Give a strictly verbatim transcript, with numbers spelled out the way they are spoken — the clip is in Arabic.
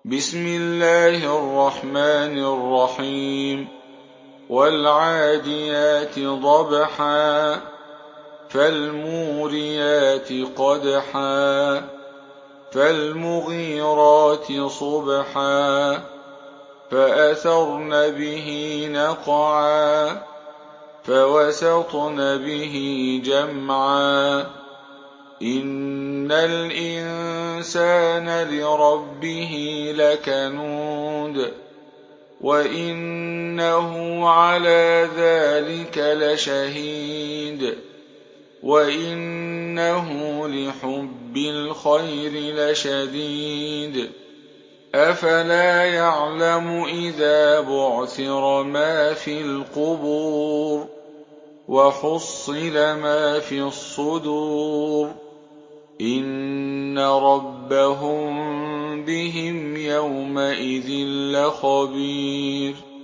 بسم الله الرحمن الرحيم والعاديات ضبحا فالموريات قدحا فالمغيرات صبحا فأثرن به نقعا فوسطن به جمعا إن الإنسان لربه لكنود وإنه على ذلك لشهيد وإنه لحب الخير لشديد أفلا يعلم إذا بعثر ما في القبور وحصل ما في الصدور إن ربهم بهم يومئذ لخبير